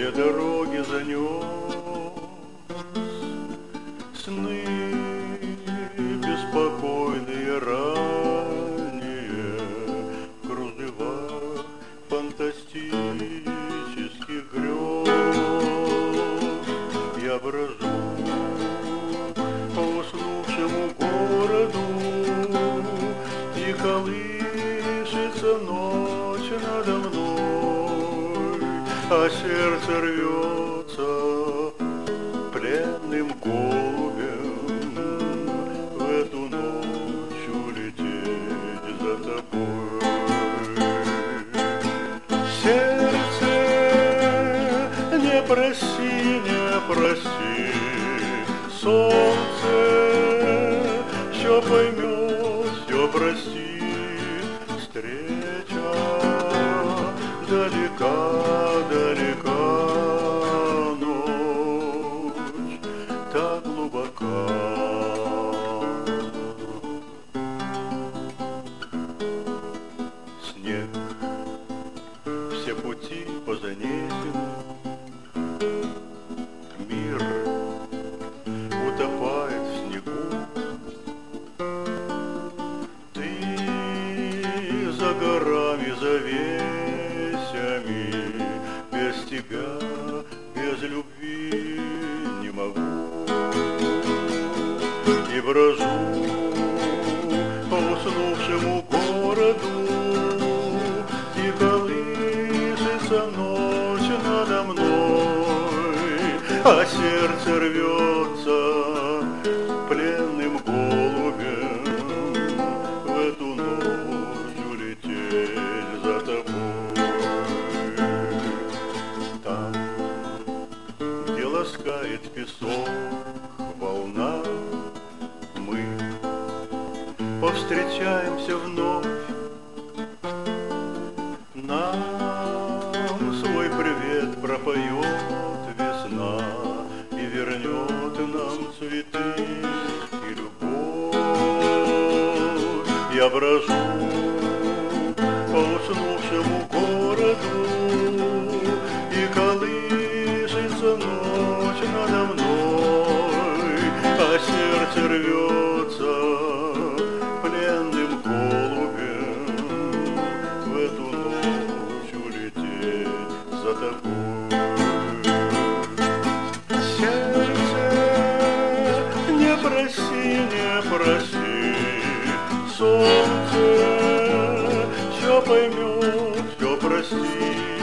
все дороги занес, сны беспокойные ранее в кружевах фантастических грез. Я брожу по уснувшему городу, и колышется ночь надо мной, а сердце рвется пленным голубем в эту ночь улететь за тобой. Сердце, не проси, не проси, солнце все поймет, все простит. Встреча далека, далека, ночь так глубока. Снег, все пути позанесены, мир утопает в снегу. Ты за горами, за весями, без тебя, без любви не могу. И брожу по уснувшему городу, и колышется ночь надо мной, а сердце рвется пленным голубем в эту ночь улететь за тобой. Там, где ласкает песок волна, мы повстречаемся вновь. Нам свой привет пропоет весна и вернет нам цветы и любовь. Я брожу по уснувшему городу, и колышется ночь надо мной, а сердце рвется пленным голубем в эту ночь улететь за тобой. Сердце, не проси, не проси, солнце все поймет, все простит.